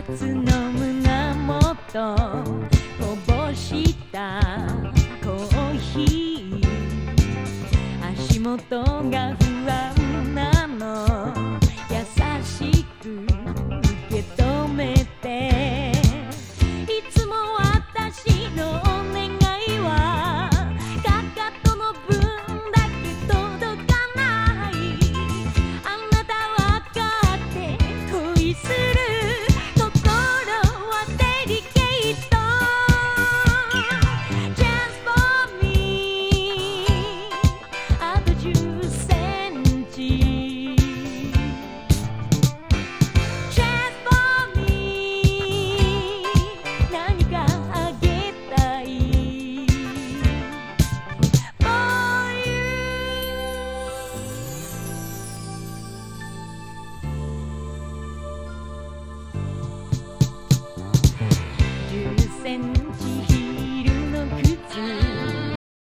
つの胸元こぼしたコーヒー足元が不安なの優しく受け止めていつも私のお願いはかかとの分だけ届かないあなたわかって恋する10セン